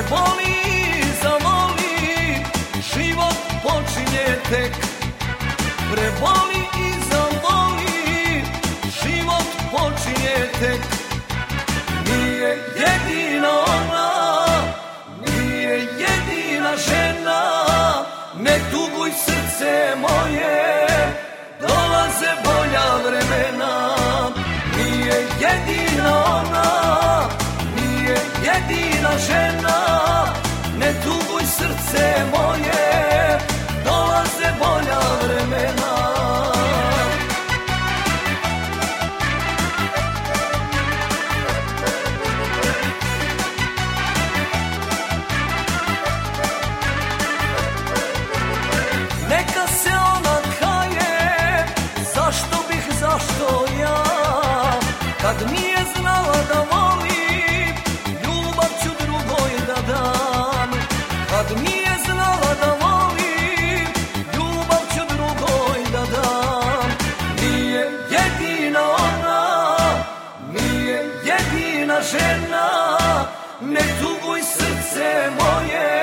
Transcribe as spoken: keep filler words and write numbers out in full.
Preboli, zavoli, život počinje tek. Preboli i zavoli, život počinje tek. Nije jedina ona, nije jedina žena, ne tuguj srce moje, dolaze bolja vremena. Nije jedina ona, nije jedina žena, ne tuguj srce moje, dolaze bolja vremena. Neka se ona kaje, zašto bih, zašto ja, kad nije znala da voli, ljubav ću drugoj da dam. Kad nije znala da voli, ljubav ću drugoj da dam. Nije jedina ona, nije jedina žena, ne tuguj srce moje,